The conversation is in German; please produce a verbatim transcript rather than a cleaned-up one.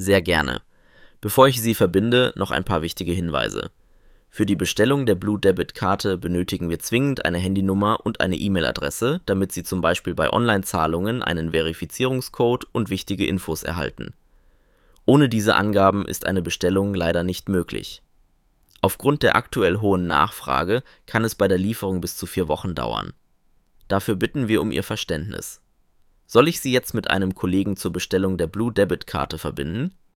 Sehr gerne. Bevor ich Sie verbinde, noch ein paar wichtige Hinweise. Für die Bestellung der Blue Debit Karte benötigen wir zwingend eine Handynummer und eine E-Mail-Adresse, damit Sie zum Beispiel bei Online-Zahlungen einen Verifizierungscode und wichtige Infos erhalten. Ohne diese Angaben ist eine Bestellung leider nicht möglich. Aufgrund der aktuell hohen Nachfrage kann es bei der Lieferung bis zu vier Wochen dauern. Dafür bitten wir um Ihr Verständnis. Soll ich Sie jetzt mit einem Kollegen zur Bestellung der Blue Debit Karte verbinden?